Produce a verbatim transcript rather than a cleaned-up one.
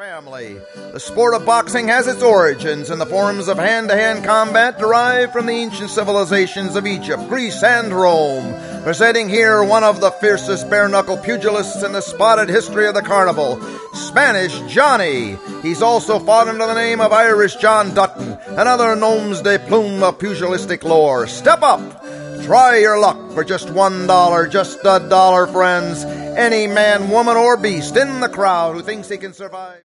family. The sport of boxing has its origins in the forms of hand-to-hand combat derived from the ancient civilizations of Egypt, Greece, and Rome. Presenting here one of the fiercest bare-knuckle pugilists in the spotted history of the carnival, Spanish Johnny. He's also fought under the name of Irish John Dutton and other noms de plume of pugilistic lore. Step up! Try your luck for just one dollar, just a dollar, friends. Any man, woman, or beast in the crowd who thinks he can survive.